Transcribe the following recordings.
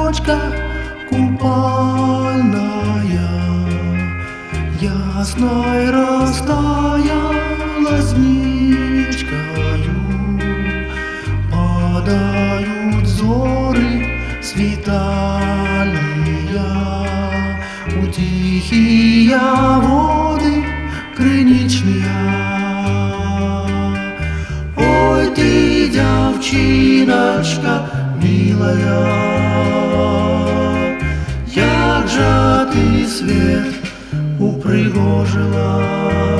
ночка купальная, ясной растаяла сничкою. Падают зоры свитальные у тихие воды крыничные. Ой, ты, девчиночка милая, як же ты свет упригожила.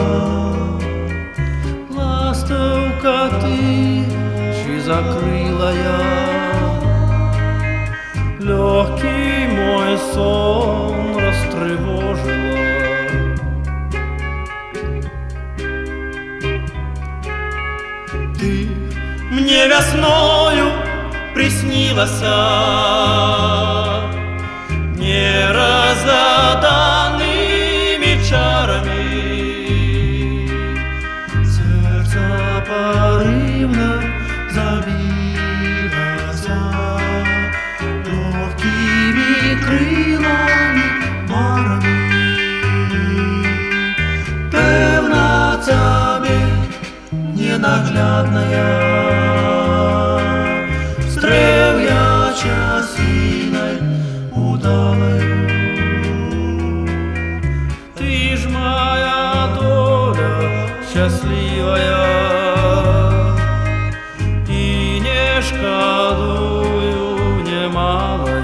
Ластовка ты, чи закрылая, легкий мой сон растревожила. Ты мне весною приснилась неразгаданными чарами. Сердце порывно забилось легкими крылами марами. Певна тебе ненаглядная, стреляча синой удалою. Ты ж моя доля счастливая, и не шкодую немалая.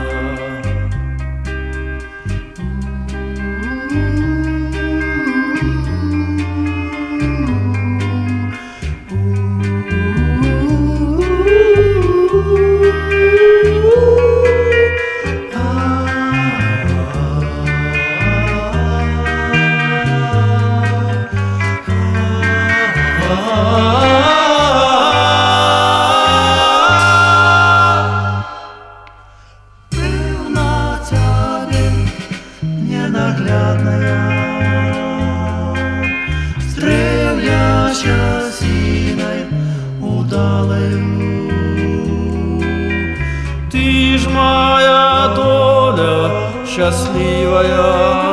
Певна тебе ненаглядная, стреляча синой удалою. Ты ж моя доля счастливая,